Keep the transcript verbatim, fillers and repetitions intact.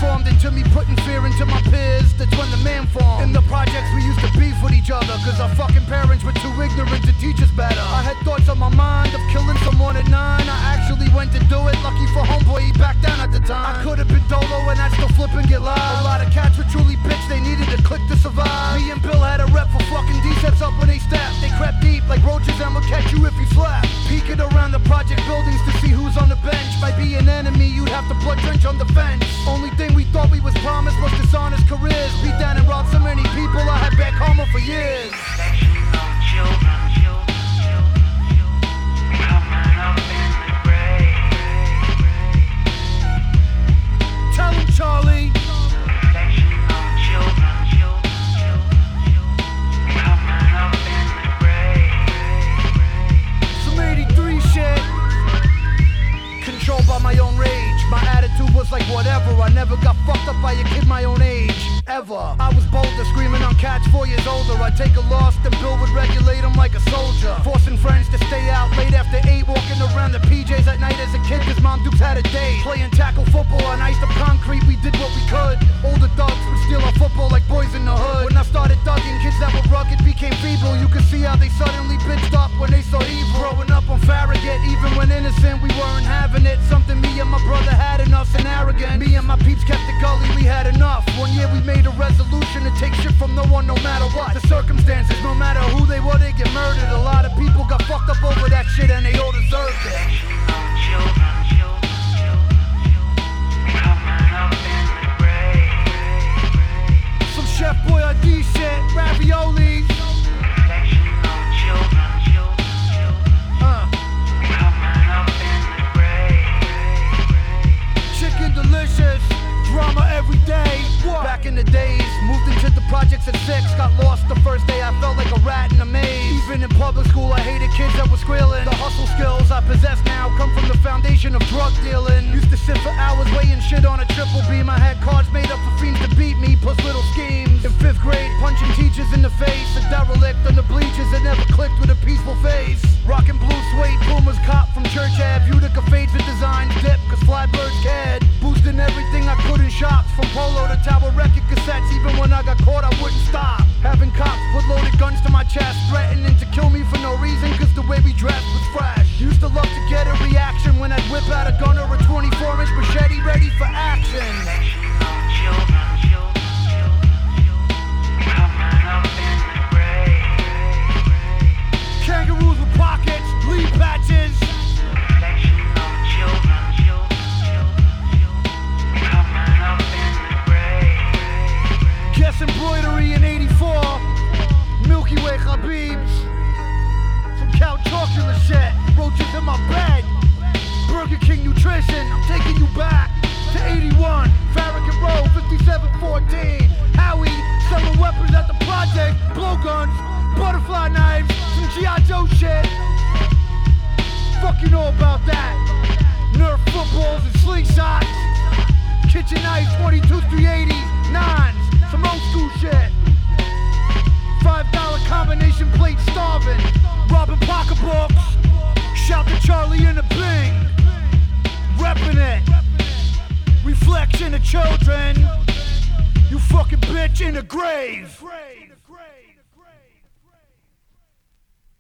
transformed into me putting fear into my peers. That's when the man formed. In the projects we used to beef with each other, cause our fucking parents were too ignorant to teach us better. I had thoughts on my mind of killing someone at nine. I actually went to do it, lucky for homeboy, he backed down at the time. I could've been dolo and I'd still flip and get live. A lot of cats were truly bitch, they needed a click to survive. Me and Bill had a rep for fucking D-steps up when they step. They crept deep like roaches and would catch you if you slept. Peeking around the project buildings to see who's on the bench. Might be an enemy, you'd have to blood drench on the fence. Only thing we thought we was promised was dishonest careers. Beat down and robbed so many people, I had bad karma for years. Tell him, Charlie. Some eighty-three shit. Controlled by my own rage. My attitude was like whatever. I never got fucked up by a kid my own age. Ever. I was bolder, screaming on cats four years older. I'd take a loss, then Bill would regulate them like a soldier. Forcing friends to stay out late after eight. Walking around the P Js at night as a kid, cause Mom Dukes had a date. Playing tackle football on iced up concrete, we did what we could. Older thugs would steal our football like boys in the hood. When I started thugging, kids that were rugged became feeble. You could see how they suddenly bitched up when they saw evil. Growing up on Farragut, even when innocent, we weren't having it. Something me and my brother had enough and arrogant. Me and my peeps kept the gully, we had enough. One year we made a resolution to take shit from no one, no matter what the circumstances. No matter who they were, they get murdered. A lot of people got fucked up over that shit and they all deserved it. Some Chef Boyardee shit, raviolis. Uh. Chicken delicious, drama every day. What? Back in the days, moved into the projects at six. Got lost the first day, I felt like a rat in a maze. Even in public school, I hated kids that were squealing. The hustle skills I possess now come from the foundation of drug dealing. Used to sit for hours weighing shit on a triple beam. I had cards made up for fiends to beat me, plus little schemes. In fifth grade, punching teachers in the face. A derelict on the bleachers that never clicked with a peaceful face. Rockin' blue suede Pumas cop from Church Ave. Utica fades with designs dip, cause flatbirds cared. Boosting everything I could in shops, from polo to tower record cassettes. Even when I got caught, I wouldn't stop. Having cops put loaded guns to my chest, threatening to kill me for no reason, cause the way we dressed was fresh. Used to love to get a reaction when I'd whip out a gun or a twenty-four inch machete ready for action. Kangaroos with pockets, lead patches. Guess embroidery in eighty-four. Milky Way Habibs. Some Count Chocula shit. Roaches in my bed. Burger King nutrition. I'm taking you back to eighty-one. Farragut Road, fifty-seven fourteen. Howie selling weapons at the project. Blowguns, butterfly knives, some G I Joe shit. Fuck you know about that. Nerf footballs and slingshots. Kitchen knives, twenty-two three eighty. Nines, some old school shit. Five dollar combination plate starving. Robbing pocketbooks. Shout to Charlie in the Bing. Reppin' it. Reflection of children. You fucking bitch in the grave.